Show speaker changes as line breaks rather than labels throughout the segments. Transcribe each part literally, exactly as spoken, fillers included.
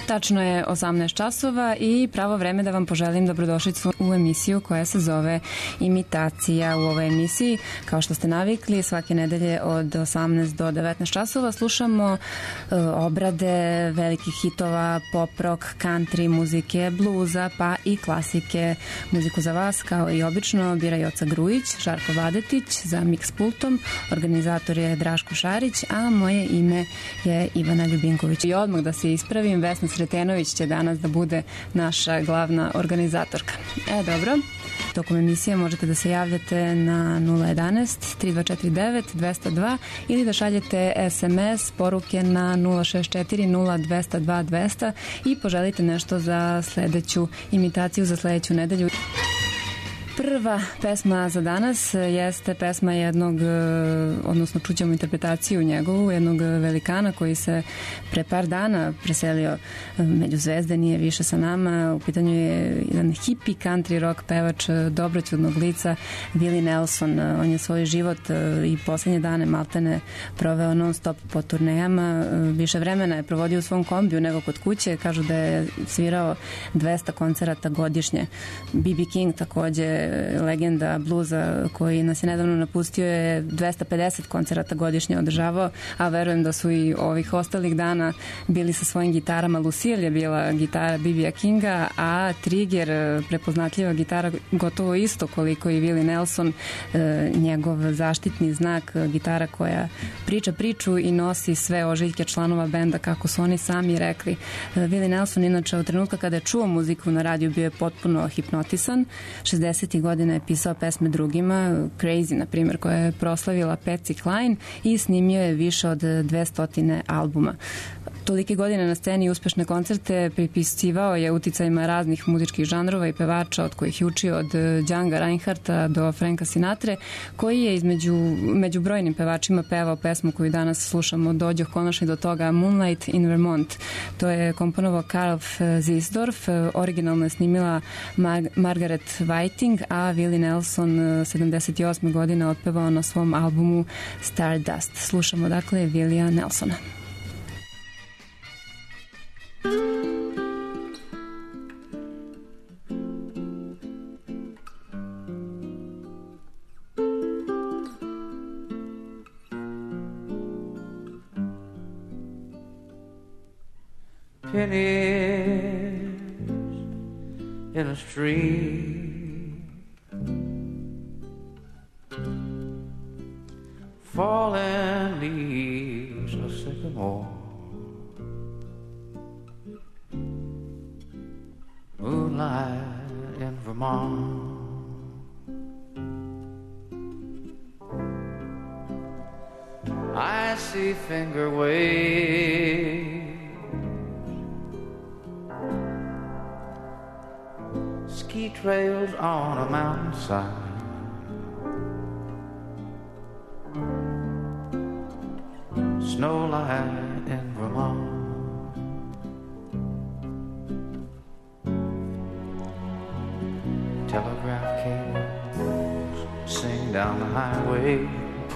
Tačno je osamnaest časova i pravo vreme da vam poželim dobrodošlicu u emisiju koja se zove Imitacija. U ovoj emisiji, kao što ste navikli, svake nedelje od osamnaest do devetnaest časova slušamo uh, obrade velikih hitova, pop, rock, country, muzike, bluza, pa i klasike. Muziku za vas, kao i obično, bira Joca Grujić, Žarko Vladetić za mix pultom, organizator je Draško Šarić, a moje ime je Ivana Ljubinković. I odmah da se ispravim, Vesna Sretenović će danas da bude naša glavna organizatorka. E, dobro. Tokom emisije možete da se javljate na nula jedanaest tri dva četiri devet dve zero dva ili da šaljete es em es poruke na nula šest četiri nula dve zero dva dve zero i poželite nešto za sledeću imitaciju, za sledeću nedelju. Prva pesma za danas jeste pesma jednog, odnosno čućemo interpretaciju njegovu, jednog velikana koji se pre par dana preselio među zvezde, nije više sa nama. U pitanju je jedan hippie country rock pevač dobroćudnog lica, Willie Nelson. On je svoj život i poslednje dane maltene proveo non stop po turnejama. Više vremena je provodio u svom kombiju nego kod kuće. Kažu da je svirao dvesta koncerata godišnje. B B King takođe, legenda bluza koji nas je nedavno napustio, je dvesta pedeset koncerata godišnje održavao, a verujem da su i ovih ostalih dana bili sa svojim gitarama. Lucille je bila gitara B B Kinga, a Trigger, prepoznatljiva gitara, gotovo isto koliko i Willie Nelson, njegov zaštitni znak, gitara koja priča priču i nosi sve ožiljke članova benda, kako su oni sami rekli. Willie Nelson, inače, od trenutka kada je čuo muziku na radiju, bio je potpuno hipnotisan. šezdesetih godina je pisao pesme drugima, Crazy, na primjer, koja je proslavila Patsy Cline, i snimio je više od dvesta albuma. Tolike godine na sceni i uspešne koncerte pripisivao je uticajima raznih muzičkih žanrova i pevača, od kojih je učio od Django Reinhardta do Franka Sinatre, koji je između, među brojnim pevačima pevao pesmu koju danas slušamo. Dođoh konačno do toga, Moonlight in Vermont. To je komponovao Karl Zisdorf, originalno je snimila Mar- Margaret Whiting, a Willie Nelson sedamdeset osme godine otpevao na svom albumu Stardust. Slušamo dakle Willia Nelsona.
Pennies in a street, falling leaves of sycamore, moonlight in Vermont. I see finger waves, ski trails on a mountainside, snowlight in Vermont. Telegraph cables sing down the highway,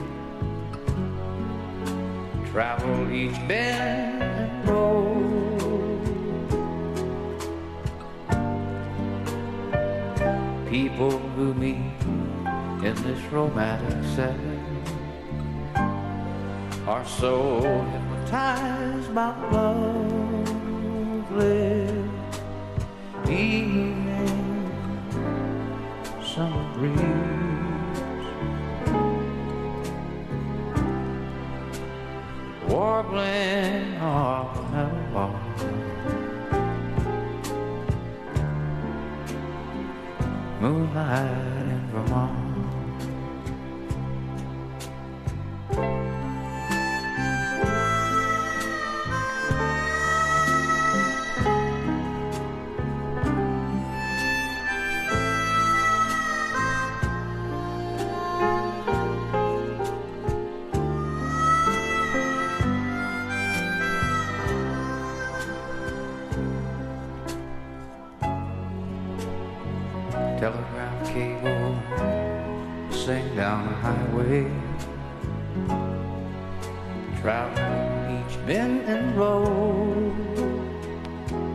travel each bend and road. People who meet in this romantic setting are so hypnotized by lovely evening summer breeze, warbling off the meadow bar, moonlight in Vermont. Telegraph cable sing down the highway, travel each bend and road.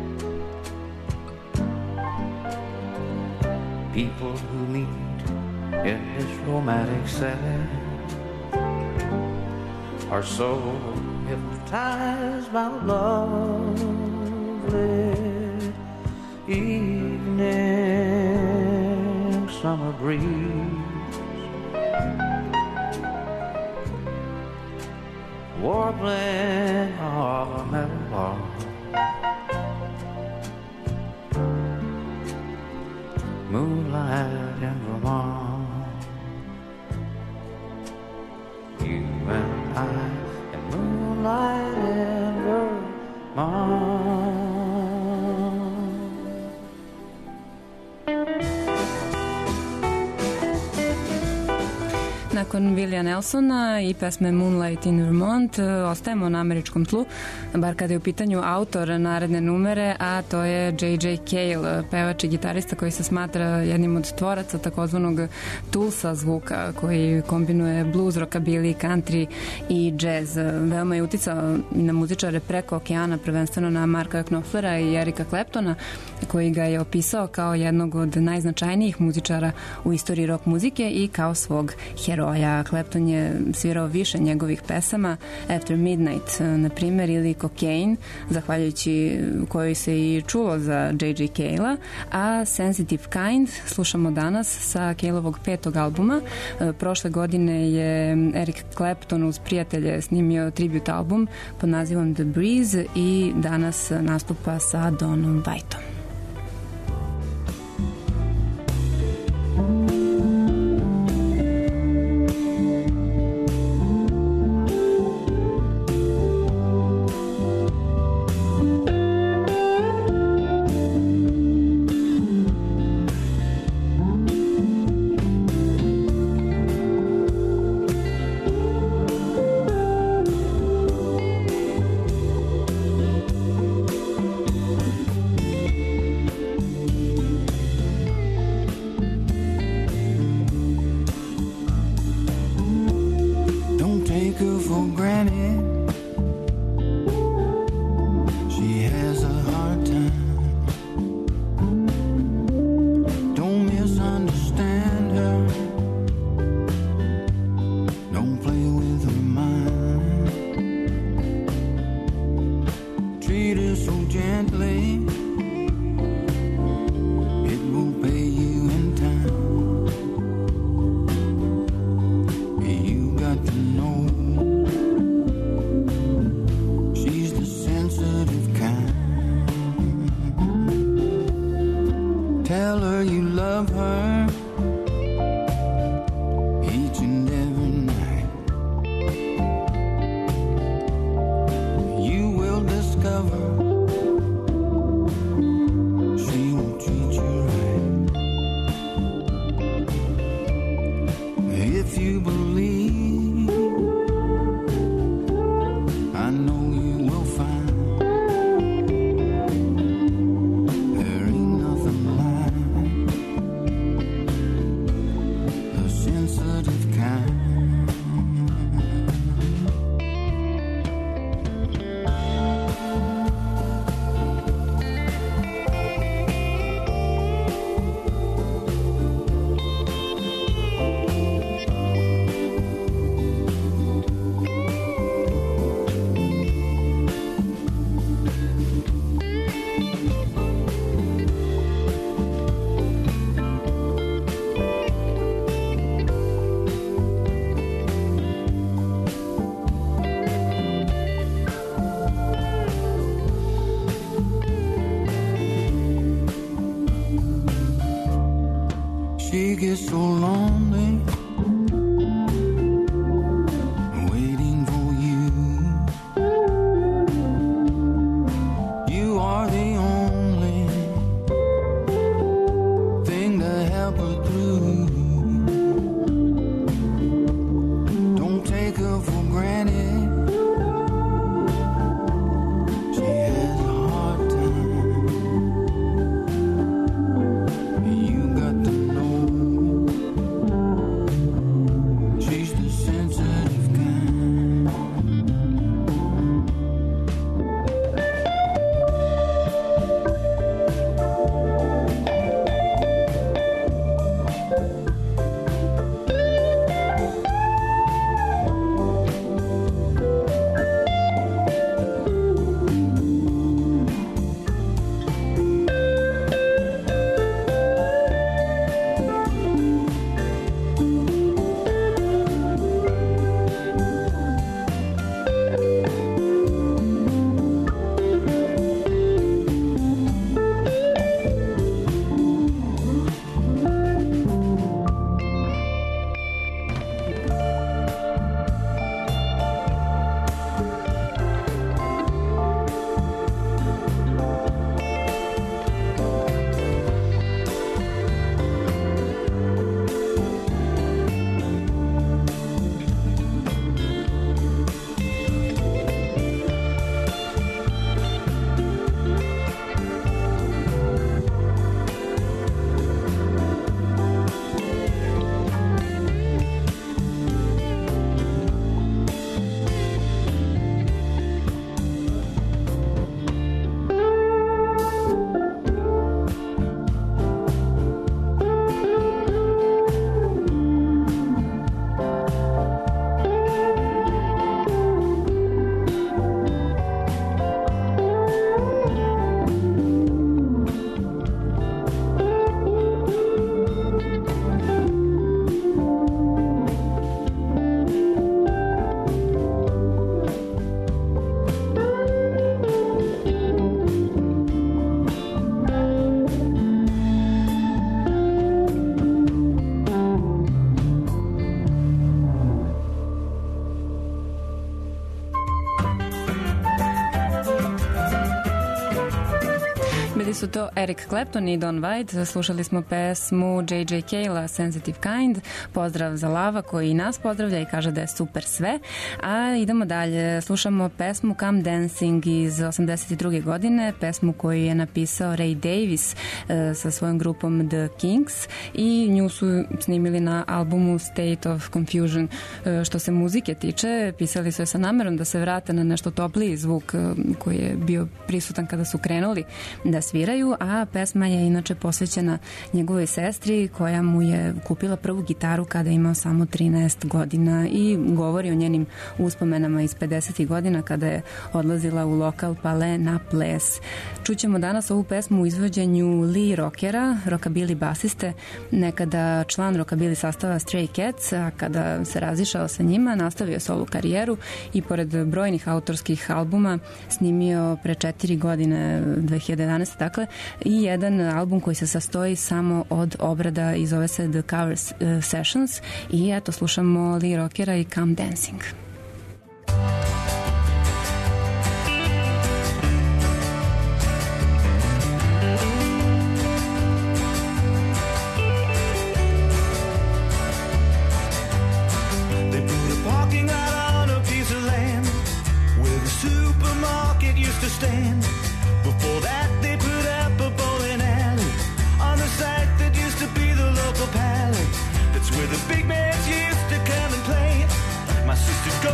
people who meet in this romantic setting are so hypnotized by the lovely evening summer breeze, warbling of a meadowlark, moonlight in Vermont, you and I and moonlight in Vermont.
Nakon Willia Nelsona i pesme Moonlight in Vermont ostajemo na američkom tlu, bar kada je u pitanju autor naredne numere, a to je J J Cale, pevač i gitarista koji se smatra jednim od tvoraca takozvanog Tulsa zvuka koji kombinuje blues, rockabilly, country i jazz. Veoma je uticao na muzičare preko okeana, prvenstveno na Marka Knopflera i Erika Claptona, koji ga je opisao kao jednog od najznačajnijih muzičara u istoriji rock muzike i kao svog heroja. Clapton je svirao više njegovih pesama, After Midnight, na primjer, ili Cocaine, zahvaljujući kojoj se i čulo za J J Cale-a, a Sensitive Kind slušamo danas sa Cale-ovog petog albuma. Prošle godine je Eric Clapton uz prijatelje snimio tribute album pod nazivom The Breeze i danas nastupa sa Donom Whiteom.
She gets so lonely, waiting for you. You are the only thing to help her through. Don't take her for granted. She has a hard time. You got to know she's the sensitive kind.
Bili su to Eric Clapton i Don White. Slušali smo pesmu J J Cale Sensitive Kind. Pozdrav za Lava koji nas pozdravlja i kaže da je super sve. A idemo dalje. Slušamo pesmu Come Dancing iz osamdeset druge godine. Pesmu koju je napisao Ray Davis e, sa svojom grupom The Kings i nju su snimili na albumu State of Confusion. E, što se muzike tiče, pisali su je sa namerom da se vrate na nešto topliji zvuk e, koji je bio prisutan kada su krenuli da sviraju, a pesma je inače posvećena njegovoj sestri koja mu je kupila prvu gitaru kada je imao samo trinaest godina i govori o njenim uspomenama iz pedesetih godina kada je odlazila u lokal Palais na ples. Čućemo danas ovu pesmu u izvođenju Lee Rockera, rockabilly basiste, nekada član rockabilly sastava Stray Cats, a kada se razišao sa njima, nastavio solo karijeru i pored brojnih autorskih albuma snimio pre četiri godine, dve hiljade jedanaeste dakle, i jedan album koji se sastoji samo od obrada i zove se The Cover Sessions i eto slušamo Lee Rockera i Come Dancing.
Stand. Before that they put up a bowling alley on the site that used to be the local pally. That's where the big bands used to come and play. My sister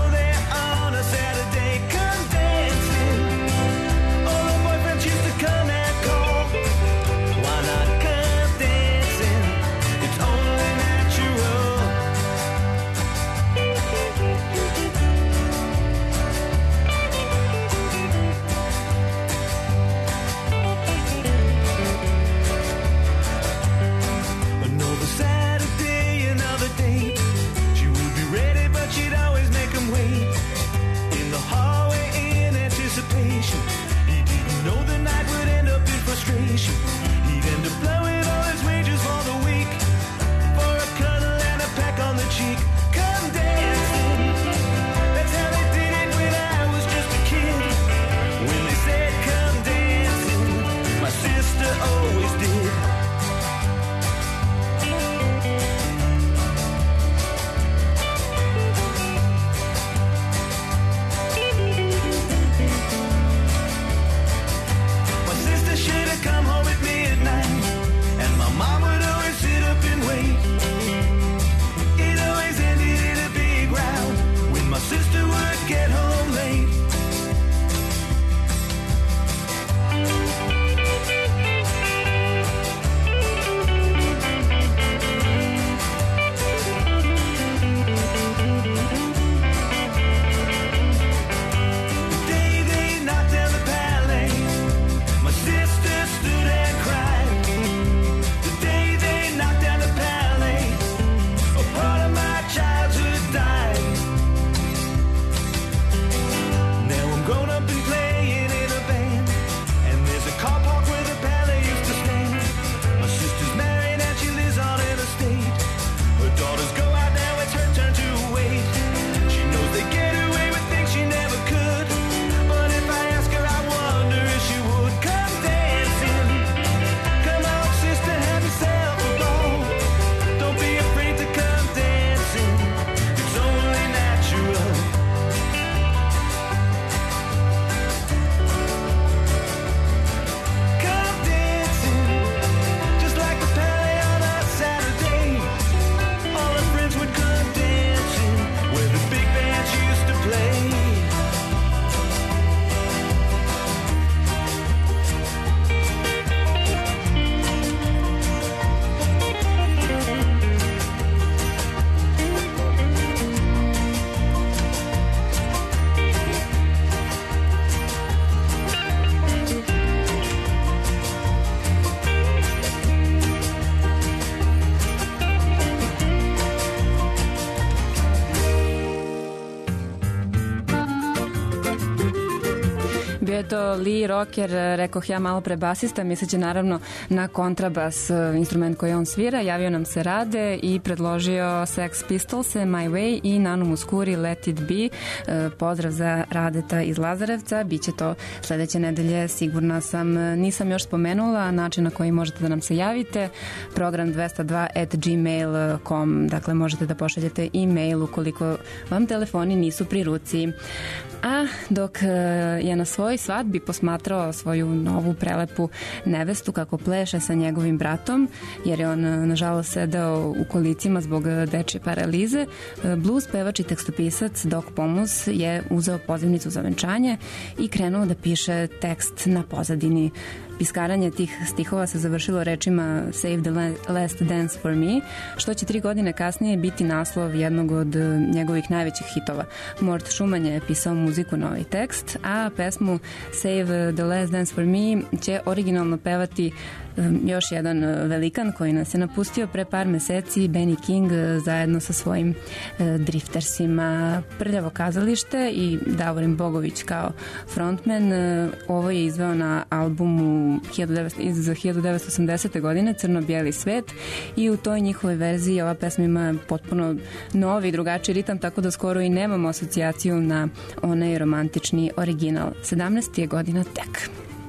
Bio je to Lee Rocker, rekoh ja malo pre basista, misleći naravno na kontrabas, instrument koji on svira. Javio nam se Rade i predložio Sex Pistols, My Way i Nanu Muskuri, Let It Be. Pozdrav za Radeta iz Lazarevca, biće to sledeće nedelje, sigurna sam. Nisam još spomenula način na koji možete da nam se javite, program dvesta dva at gmail dot com, dakle možete da pošaljete e-mail ukoliko vam telefoni nisu pri ruci. A dok je na svojoj svadbi posmatrao svoju novu prelepu nevestu kako pleše sa njegovim bratom, jer je on nažalost sedao u kolicima zbog dečje paralize, blues pevač i tekstopisac Doc Pomus je uzeo pozivnicu za venčanje i krenuo da piše tekst na pozadini. Piskaranje tih stihova se završilo rečima Save the Last Dance for Me, što će tri godine kasnije biti naslov jednog od njegovih najvećih hitova. Mort Schumann je pisao muziku na ovaj tekst, a pesmu Save the Last Dance for Me će originalno pevati još jedan velikan koji nas je napustio pre par meseci, Benny King, zajedno sa svojim driftersima. Prljavo kazalište i Davorin Bogović kao frontman. Ovo je izveo na albumu iz hiljadu devetsto osamdesete. godine Crno-bijeli svet i u toj njihovoj verziji ova pesma ima potpuno novi, drugačiji ritam, tako da skoro i nemamo asocijaciju na onaj romantični original. sedamnaesta je godina tek.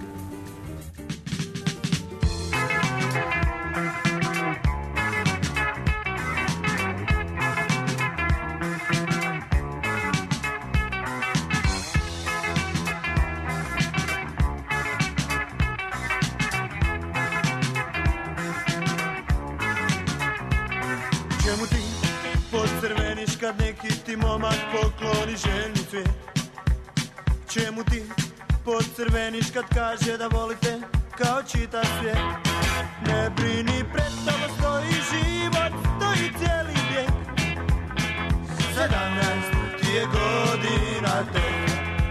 Kad neki ti momak pokloni željni cvijet, čemu ti podcrveniš kad kaže da volite kao čitav svijet? Ne brini, pred tobom stoji život, stoji cijeli vijek. Sedamnaest ti je godina tek.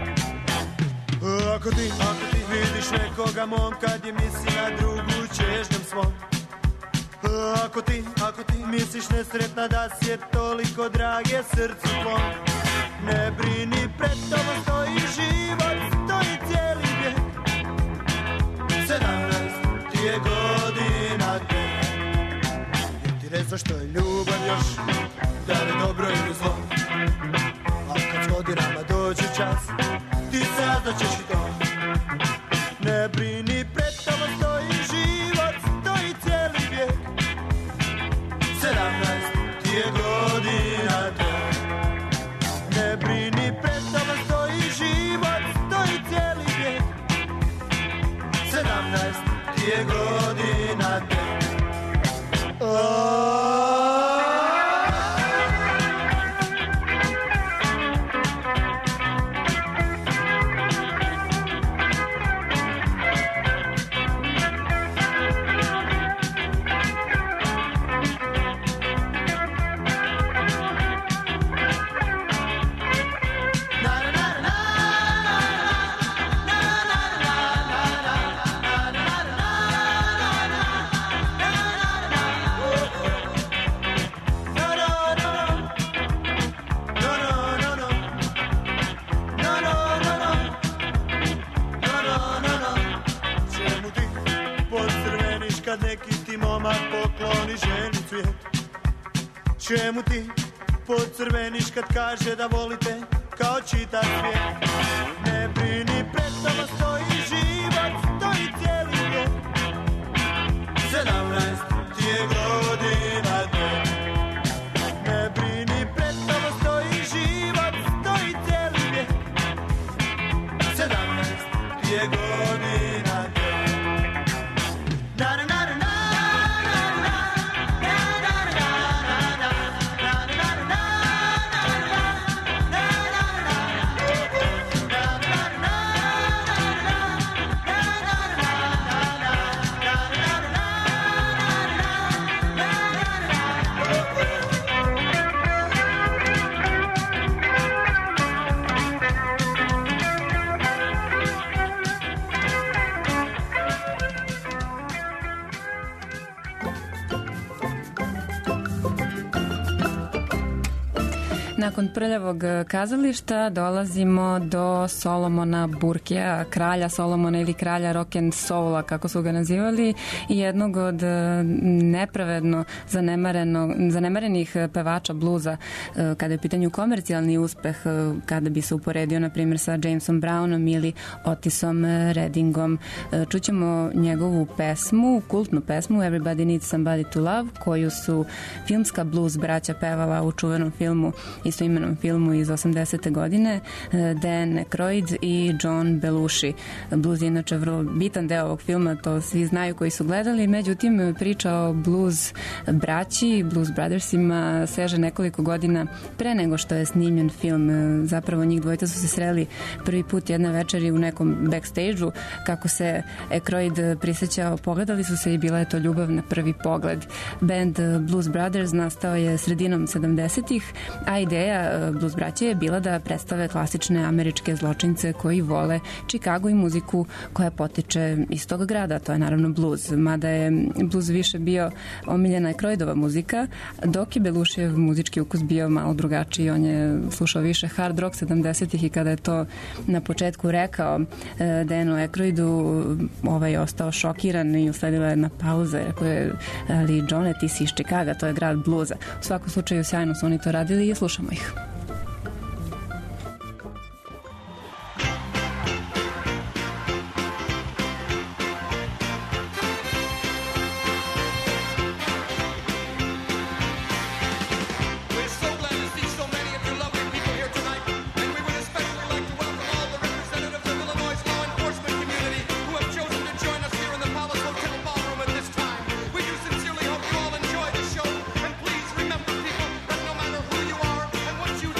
Ako ti, ako ti vidiš nekoga momka gdje misli na drugu čežnjem svom, Ako ti, ako ti misliš nesretna da si je toliko drage srcu tvom, ne brini, pred tobom stoji život, stoji cijeli vijek. Sedamnaest ti je godina tek. I ti reći zašto je ljubav još, da li dobro ili zlo. A kad s godinama dođe čas, ti saznaćeš i to. Ne brini, pred tobom stoji život, stoji cijeli vijek. Sedamnaest ti je godina tek. Ne brini, pred tobom stoji život, stoji cijeli vijek. Sedamnaest ti je godina tek. Oh. Pokloni ženi cvijet, čemu ti podcrveniš kad kaže da volite kao čitav svijet? Ne brini, pred tobom stoji život, stoji cijeli vijek. Sedamnaest ti je godina tek. Ne brini, pred tobom stoji život, stoji cijeli vijek. Sedamnaest ti je godina tek. Na na na na.
Nakon prljavog kazališta dolazimo do Solomona Burkea, kralja Solomona ili kralja rock and soula, kako su ga nazivali, i jednog od nepravedno zanemarenih pevača bluza kada je u pitanju komercijalni uspeh, kada bi se uporedio na primjer sa Jamesom Brownom ili Otisom Reddingom. Čućemo njegovu pesmu, kultnu pesmu Everybody Needs Somebody to Love, koju su filmska blues braća pevala u čuvenom filmu, istoimenom filmu iz osamdesete godine, Dan Aykroyd i John Belushi. Blues je inače vrlo bitan deo ovog filma, to svi znaju koji su gledali, međutim priča o blues braći, blues brothersima seže nekoliko godina pre nego što je snimljen film. Zapravo njih dvojica su se sreli prvi put jedne večeri u nekom backstage-u, kako se Aykroyd prisjećao, pogledali su se i bila je to ljubav na prvi pogled. Band Blues Brothers nastao je sredinom sedamdesetih, a ideja blues braće je bila da predstave klasične američke zločince koji vole Chicago i muziku koja potiče iz tog grada, to je naravno blues, mada je blues više bio omiljena Aykroydova muzika, dok je Belushijev muzički ukus bio malo drugačiji, on je slušao više hard rock sedamdesetih i kada je to na početku rekao Danu Aykroydu, ovaj je ostao šokiran i usledila jedna pauza, rekao je, ali Johne, ti si iz Chicaga, to je grad bluza. U svakom slučaju sjajno su oni to radili i slušamo ih.
What you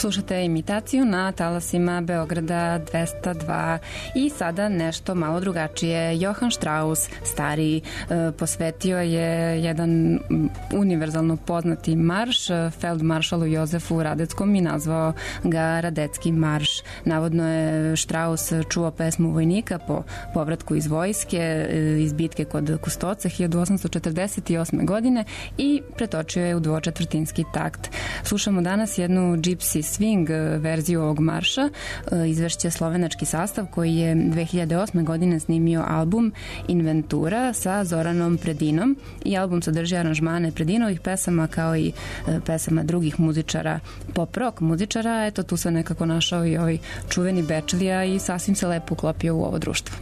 Slušate imitaciju na talasima Beograda dvesta dva i sada nešto malo drugačije. Johann Strauss, stariji, posvetio je jedan univerzalno poznati marš feldmaršalu Jozefu Radeckom i nazvao ga Radecki marš. Navodno je Strauss čuo pesmu vojnika po povratku iz vojske, iz bitke kod Kustoca hiljadu osamsto četrdeset osme godine i pretočio je u dvočetvrtinski takt. Slušamo danas jednu Gypsy Swing verziju ovog marša. Izvešće slovenački sastav koji je dve hiljade osme godine snimio album Inventura sa Zoranom Predinom i album sadrži aranžmane Predinovih pesama kao i pesama drugih muzičara, pop rock muzičara. Eto, tu se nekako našao i ovaj čuveni Bečlija i sasvim se lepo uklopio u ovo društvo.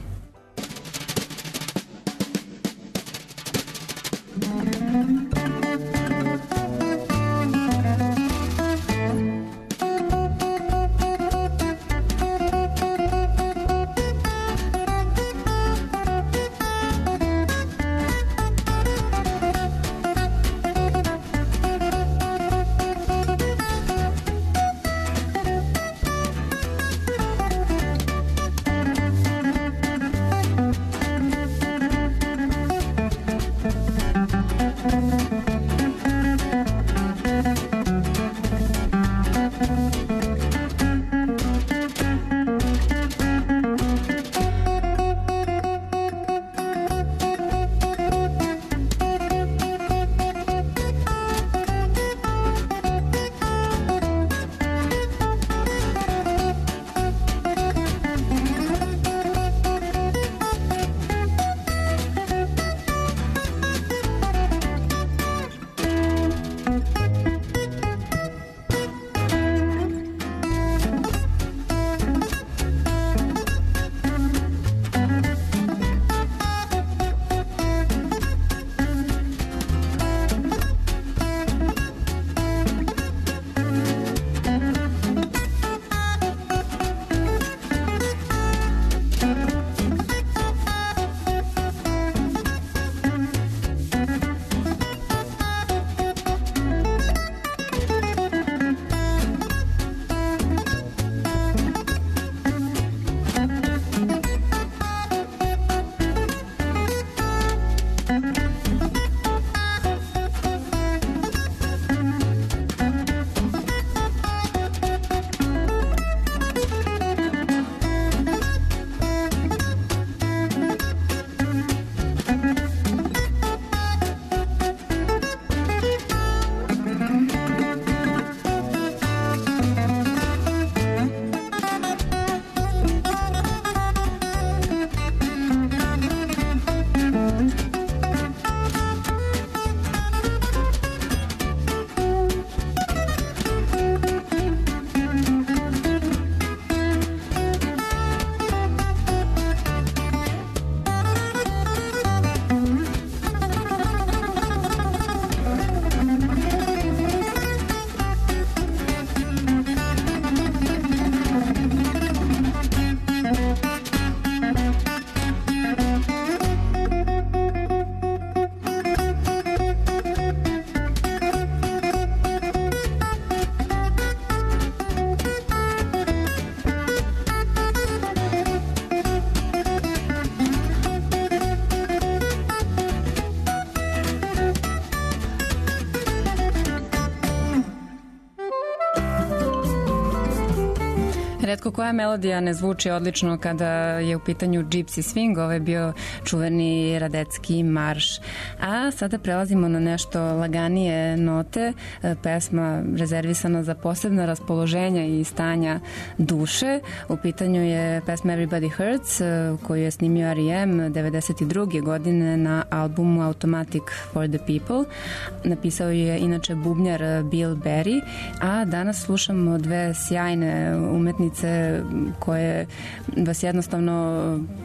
Retko koja melodija ne zvuči odlično kada je u pitanju Gypsy Swing, ovo je bio čuveni Radecki marš. A sada prelazimo na nešto laganije note, pesma rezervisana za posebna raspoloženja i stanja duše. U pitanju je pesma Everybody Hurts, koju je snimio R E M devedeset druge godine na albumu Automatic for the People. Napisao je inače bubnjar Bill Berry, a danas slušamo dve sjajne umetnice koje vas jednostavno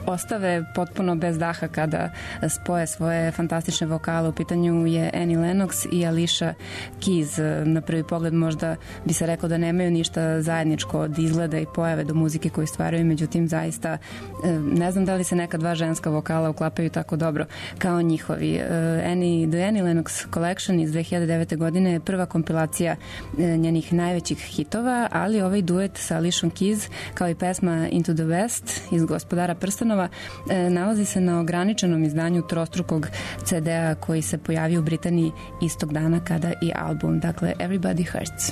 ostave potpuno bez daha kada spoje svoje fantastične vokale. U pitanju je Annie Lennox i Alicia Keys. Na prvi pogled možda bi se rekao da nemaju ništa zajedničko od izgleda i pojave do muzike koju stvaraju, međutim zaista ne znam da li se neka dva ženska vokala uklapaju tako dobro kao njihovi. Annie, The Annie Lennox Collection iz dve hiljade devete. godine je prva kompilacija njenih najvećih hitova, ali ovaj duet sa Alicia Keys kao i pesma Into the West iz Gospodara prstenova nalazi se na ograničenom izdanju trostrukog ce de a koji se pojavio u Britaniji istog dana kada i album, dakle Everybody Hurts.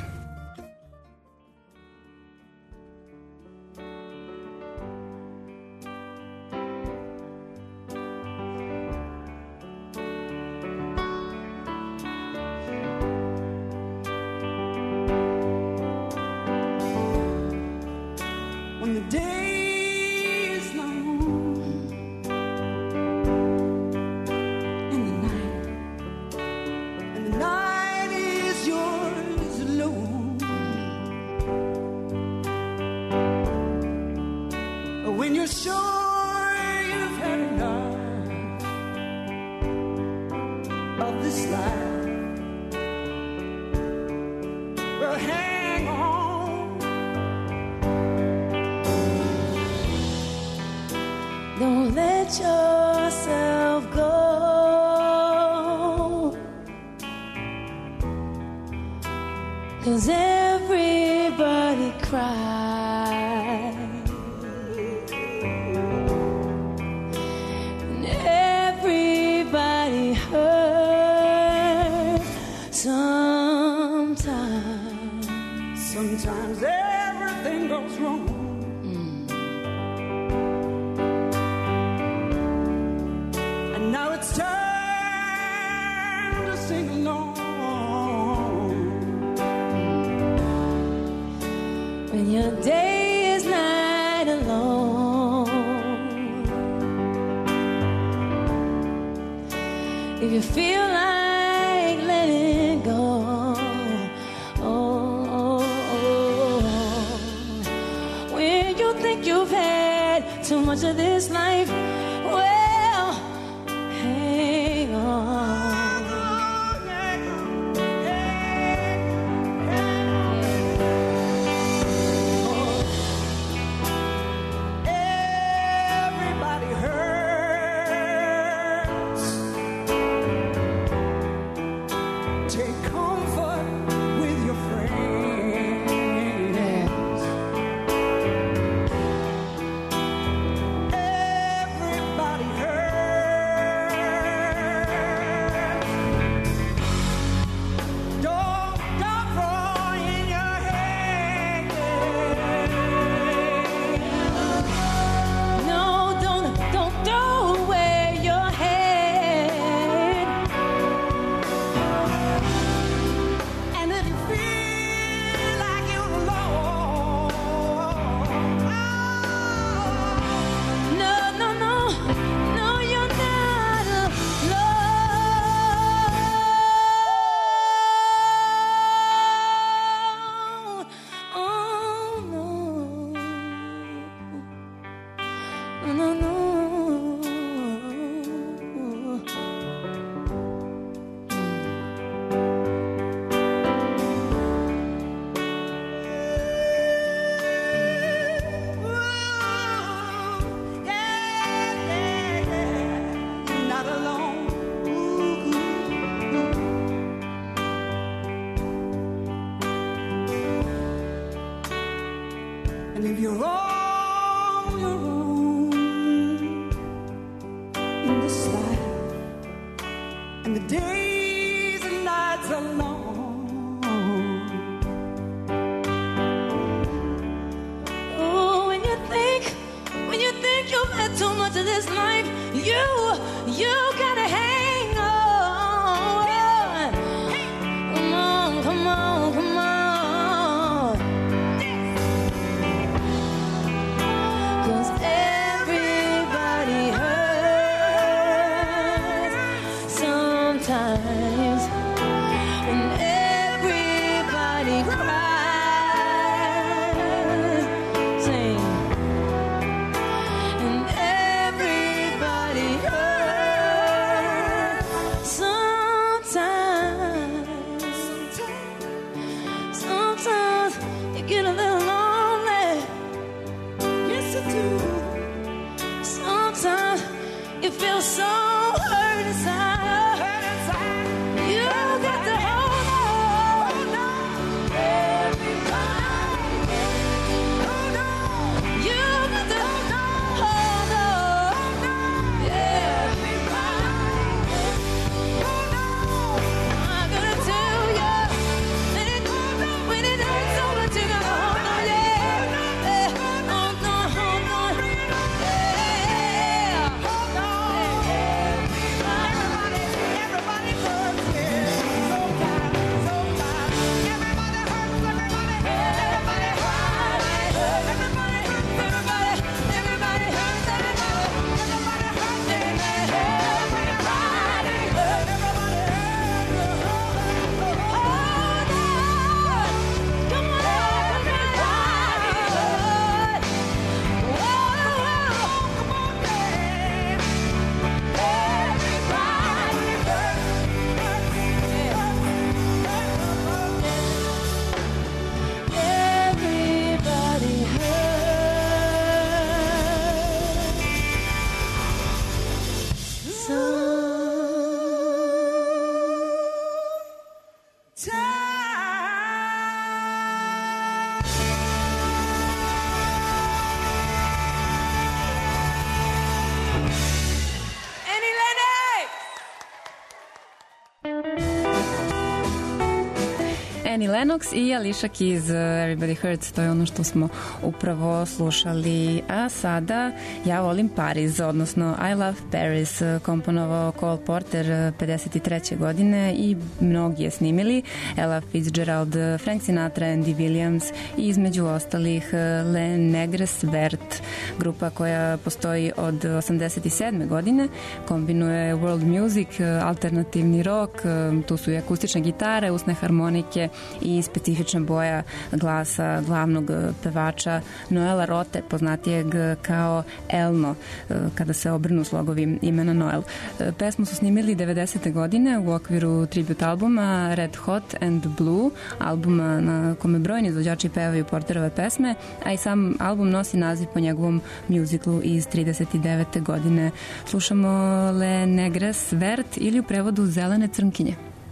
Annie Lennox i Alicia Keys, Everybody Hurts, to je ono što smo upravo slušali. A sada Ja volim Pariz, odnosno I Love Paris, komponovao Cole Porter pedeset treće godine i mnogi je snimili. Ella Fitzgerald, Frank Sinatra, Andy Williams i između ostalih Les Negres Verts, grupa koja postoji od osamdeset sedme godine, kombinuje world music, alternativni rock, tu su i akustične gitare, usne harmonike i specifična boja glasa glavnog pevača Noela Rote, poznatijeg kao Elmo, kada se obrnu slogovi imena Noel. Pesmu su snimili devedesete godine u okviru tribute albuma Red Hot and Blue, albuma na kome brojni izvođači pevaju Porterove pesme, a i sam album nosi naziv po njegovom mjuziklu iz trideset devete godine. Slušamo Les Negres Verts ili u prevodu Zelene crnkinje.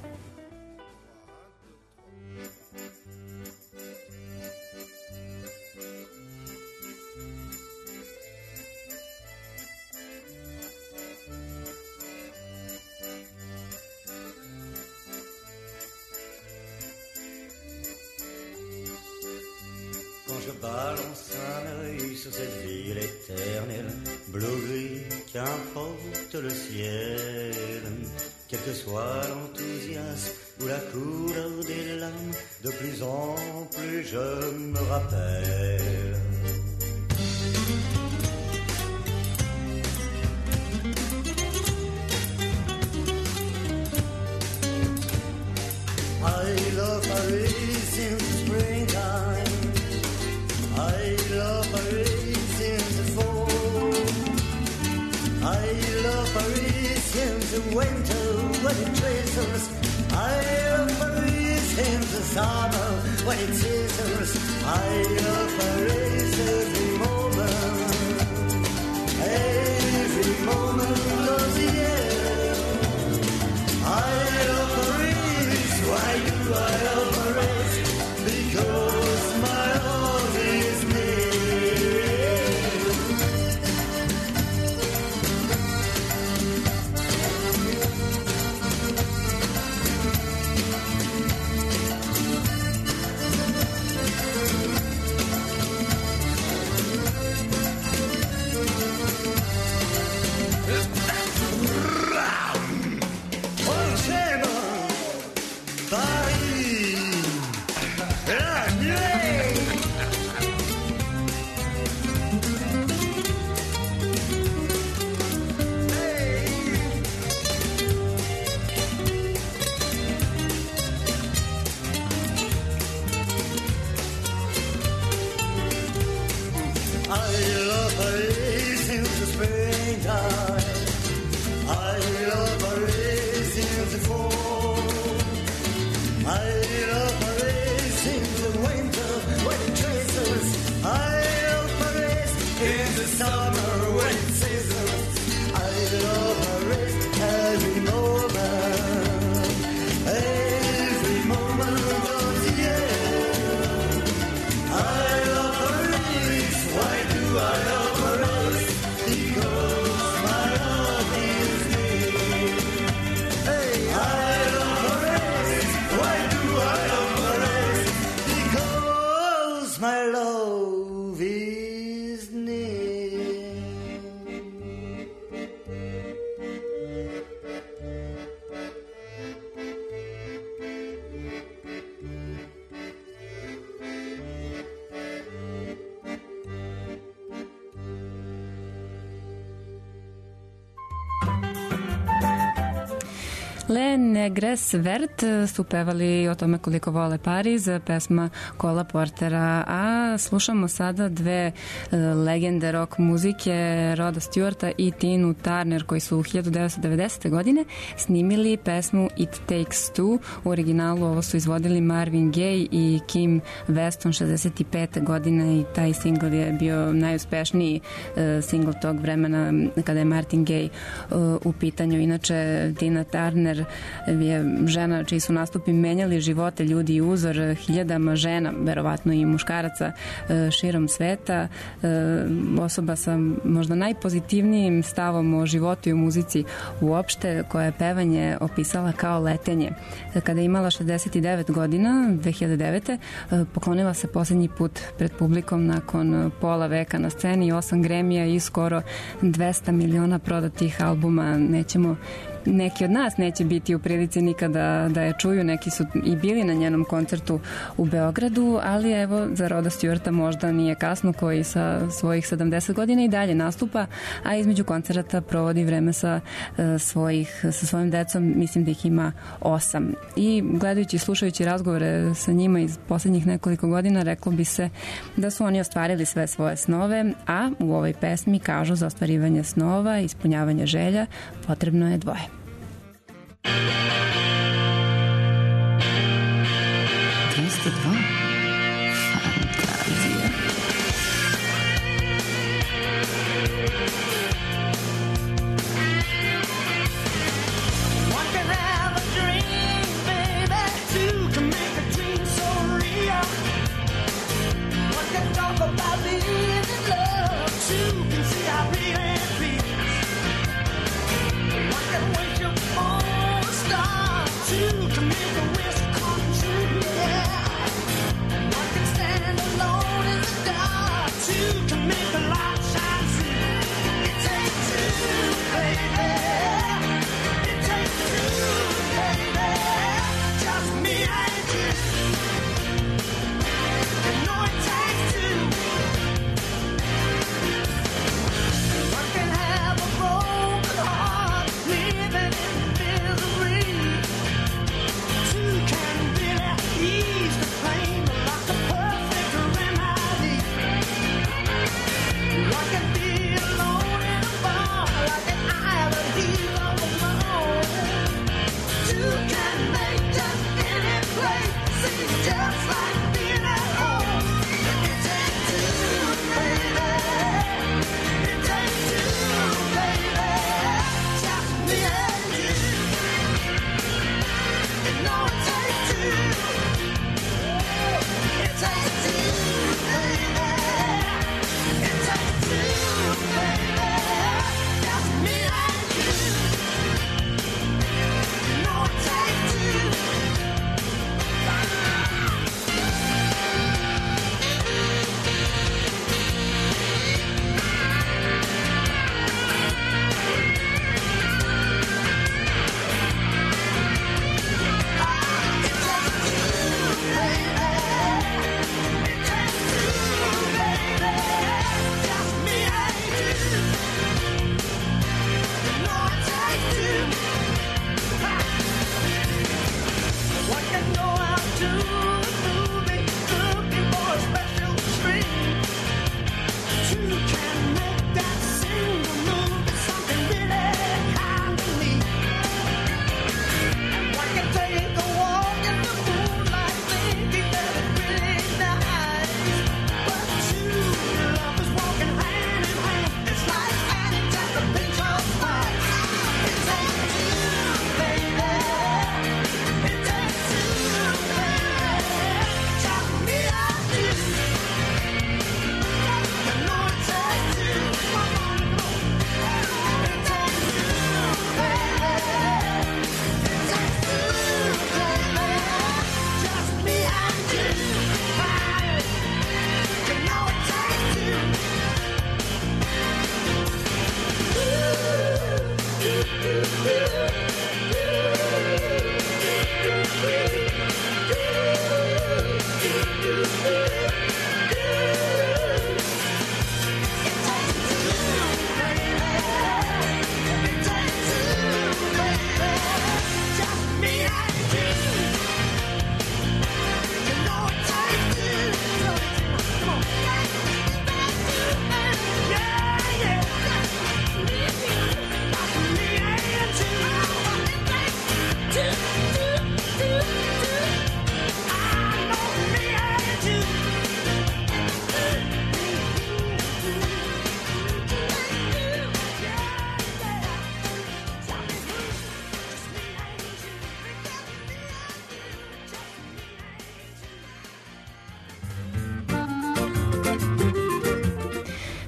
Je balance un œil sur cette ville éternelle, bleu-gris, qu'importe le ciel, quel que soit l'enthousiasme ou la couleur des larmes, de plus en plus je me rappelle. I love Paris in the springtime, I love Paris in the fall, I love Paris in the winter when it drizzles, I love Paris in the summer when it sizzles, I love Paris every moment, every moment of the year. I love Paris, why do I love Paris? Because my love is
Les Negres Verts su pevali o tome koliko vole Pariz, pesma Cola Portera, a slušamo sada dve legende rock muzike, Roda Stewarta i Tinu Turner, koji su u hiljadu devetsto devedesete. godine snimili pesmu It Takes Two. U originalu ovo su izvodili Marvin Gaye i Kim Weston šezdeset pete. godine i taj singl je bio najuspešniji singl tog vremena kada je Martin Gaye u pitanju. Inače, Tina Turner primer je žena čiji su nastupi menjali živote ljudi i uzor hiljadama žena, verovatno i muškaraca širom sveta, osoba sa možda najpozitivnijim stavom o životu i o muzici uopšte, koja je pevanje opisala kao letenje. Kada je imala šezdeset devet godina, dve hiljade devete. poklonila se poslednji put pred publikom nakon pola veka na sceni, osam Gramija i skoro dvesta miliona prodatih albuma. Nećemo neki od nas neće biti u prilici nikada da je čuju, neki su i bili na njenom koncertu u Beogradu, ali evo za Roda Stewarta možda nije kasno, koji sa svojih sedamdeset godina i dalje nastupa, a između koncerata provodi vreme sa, svojih, sa svojim decom, mislim da ih ima osam. I gledajući i slušajući razgovore sa njima iz poslednjih nekoliko godina, reklo bi se da su oni ostvarili sve svoje snove, a u ovoj pesmi kažu za ostvarivanje snova i ispunjavanje želja potrebno je dvoje. dvesta dva Fantazija. One can have a dream, baby. Two can make a dream so real. One can talk about being in love. Two can see how real it feels. One can wish upon a star.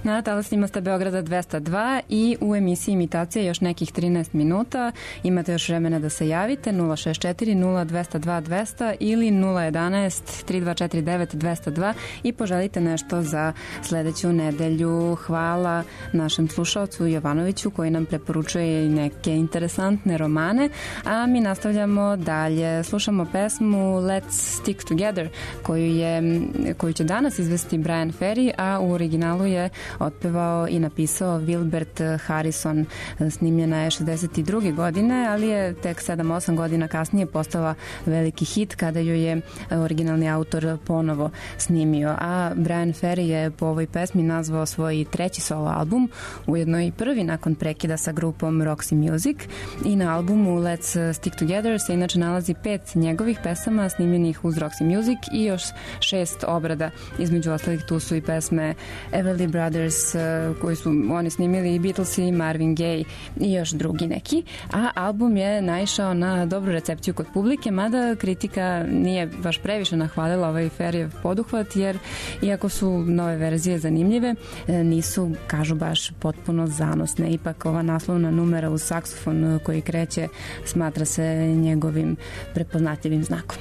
Na talasima ste Beograda dvesta dva i u emisiji Imitacija još nekih trinaest minuta. Imate još vremena da se javite nula šest četiri nula dva nula dva dva nula nula ili nula jedanaest tri dva četiri devet dva nula dva i poželite nešto za sledeću nedelju. Hvala našem slušalcu Jovanoviću koji nam preporučuje i neke interesantne romane, a mi nastavljamo dalje. Slušamo pesmu Let's Stick Together koju, je, koju će danas izvesti Bryan Ferry, a u originalu je otpevao i napisao Wilbert Harrison. Snimljena je šezdeset druge godine, ali je tek sedam osam godina kasnije postala veliki hit kada ju je originalni autor ponovo snimio. A Bryan Ferry je po ovoj pesmi nazvao svoj treći solo album, ujedno i prvi nakon prekida sa grupom Roxy Music, i na albumu Let's Stick Together se inače nalazi pet njegovih pesama snimljenih uz Roxy Music i još šest obrada. Između ostalih tu su i pesme Everly Brothers koji su oni snimili, i Beatles i Marvin Gaye i još drugi neki. A album je naišao na dobru recepciju kod publike, mada kritika nije baš previše nahvalila ovaj Ferryjev poduhvat, jer iako su nove verzije zanimljive, nisu, kažu, baš potpuno zanosne. Ipak ova naslovna numera uz saksofon koji kreće smatra se njegovim prepoznatljivim znakom.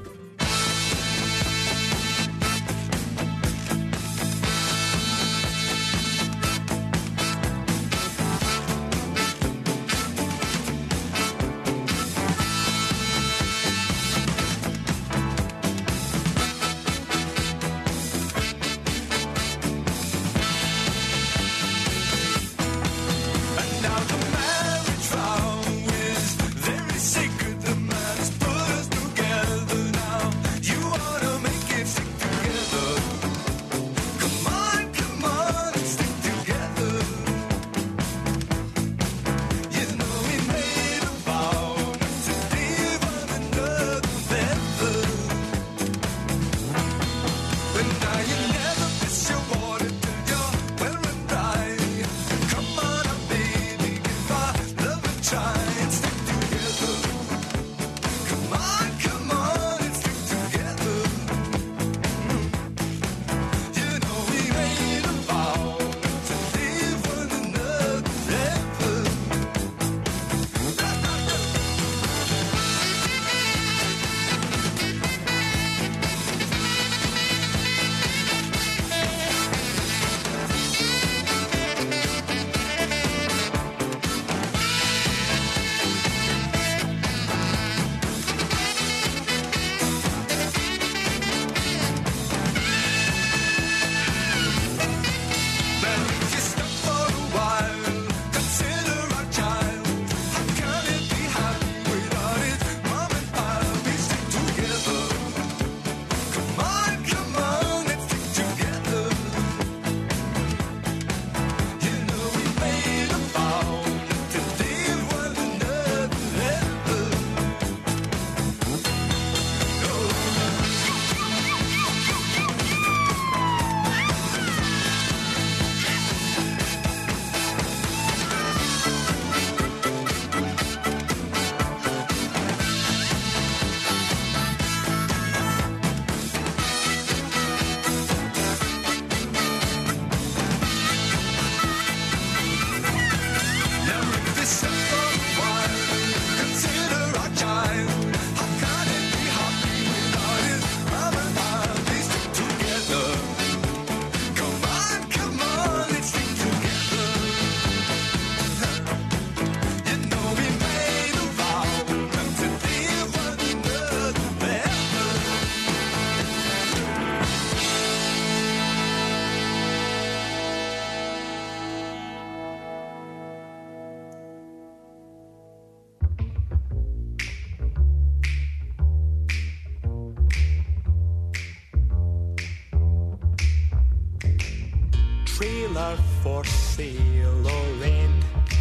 Trailer for sale or rent,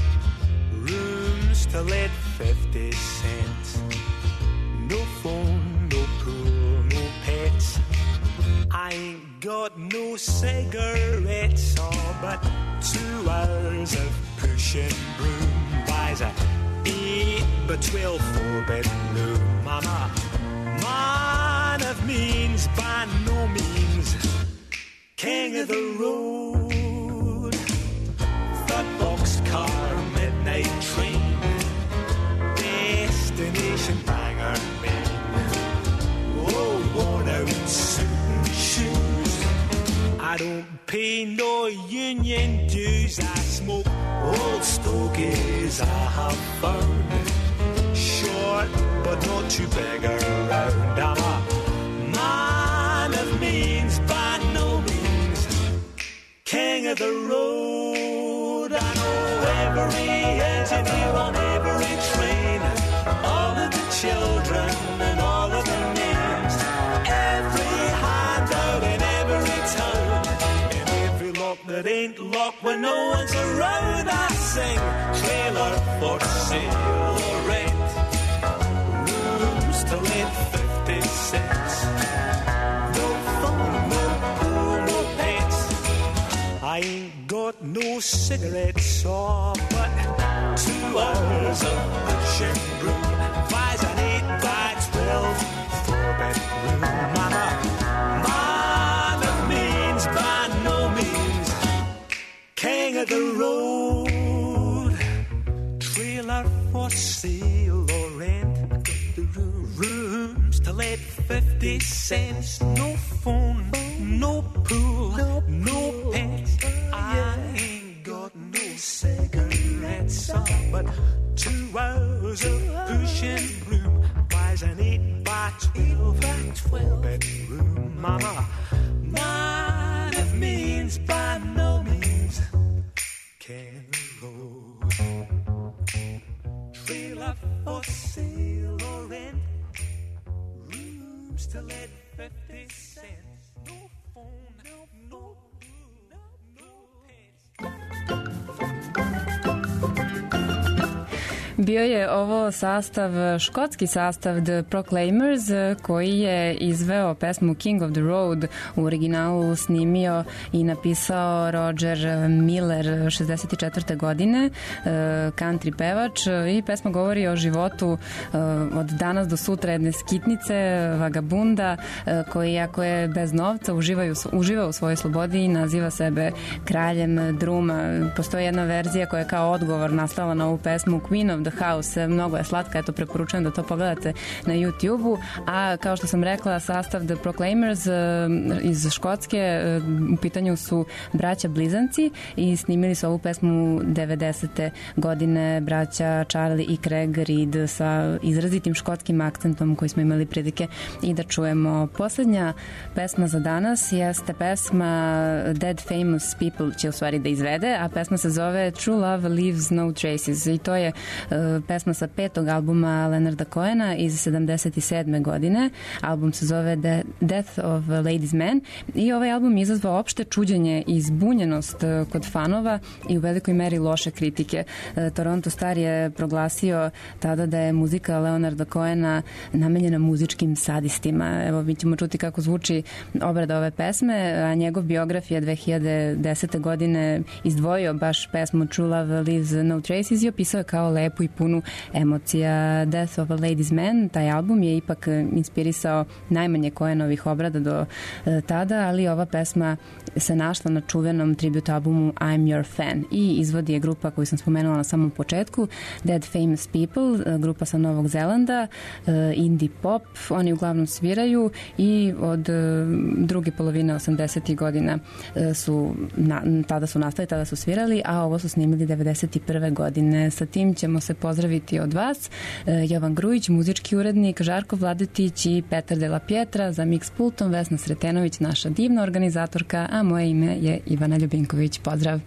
rooms to let fifty cents. No phone, no pool, no pets. I ain't got no cigarettes, oh, but two hours of pushing broom buys a eight by twelve four-bedroom. I'm a man of means, by no means king of the road. I don't pay no union dues. I smoke old stogies I have found, short but not too big around. I'm a man of means, by no means king of the road. I know every engineer on every train, all of the children and all of the names, every handout in every town, and every lock that ain't locked when no one's around. I sing trailer for sale or rent, rooms to let fifty cents, no phone, no pool, no pets. I ain't got no cigarettes, oh, but two hours of pushing broom buys an eight by twelve four bedroom. I'm a man of means, by no means king of the road. Trailer for sale or rent, the room, rooms to let fifty cents, no phone, no pool, no, no pets. I ain't got no cigarettes, oh, but two hours of pushing broom buys an eight by twelve, twelve bedroom. I'm a man of means, by no means can road. Trailer for sale or rent, rooms to let fifty cents, no phone, no, no, no, no
Bio je ovo sastav, škotski sastav The Proclaimers, koji je izveo pesmu King of the Road, u originalu snimio i napisao Roger Miller šezdeset četvrte godine, country pevač, i pesma govori o životu od danas do sutra jedne skitnice, vagabunda, koji, ako je bez novca, uživaju, uživa u svojoj slobodi i naziva sebe kraljem druma. Postoji jedna verzija koja je kao odgovor nastala na ovu pesmu, Queen of the House, mnogo je slatka, eto preporučujem da to pogledate na YouTube-u, a kao što sam rekla, sastav The Proclaimers iz Škotske, u pitanju su braća blizanci i snimili su ovu pesmu devedesete godine, braća Charlie i Craig Reed, sa izrazitim škotskim akcentom koji smo imali prilike i da čujemo. Poslednja pesma za danas jeste pesma Dead Famous People će u stvari da izvede, a pesma se zove True Love Leaves No Traces i to je pesma sa petog albuma Leonarda Cohena iz sedamdeset sedme godine. Album se zove The Death of a Ladies Man i ovaj album je izazvao opšte čuđenje i zbunjenost kod fanova i u velikoj meri loše kritike. Toronto Star je proglasio tada da je muzika Leonarda Cohena namenjena muzičkim sadistima. Evo, mi ćemo čuti kako zvuči obrada ove pesme, a njegov biograf je dve hiljade desete godine izdvojio baš pesmu True Love Leaves No Traces i opisao je kao lepu i punu emocija. Death of a Ladies Man, taj album je ipak inspirisao najmanje Cohenovih obrada do e, tada, ali ova pesma se našla na čuvenom tribute albumu I'm Your Fan i izvodi je grupa koju sam spomenula na samom početku, Dead Famous People, grupa sa Novog Zelanda, e, indie pop, oni uglavnom sviraju i od e, druge polovine osamdesetih godina e, su na, tada su nastali, tada su svirali, a ovo su snimili devedeset prve godine. Sa tim ćemo se pozdraviti od vas. Jovan Grujić, muzički urednik, Žarko Vladetić i Petar Dela Pietra, za mix pultom Vesna Sretenović, naša divna organizatorka, a moje ime je Ivana Ljubinković. Pozdrav!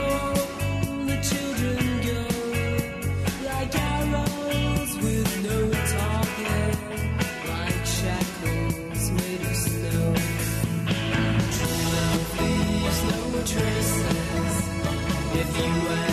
No you and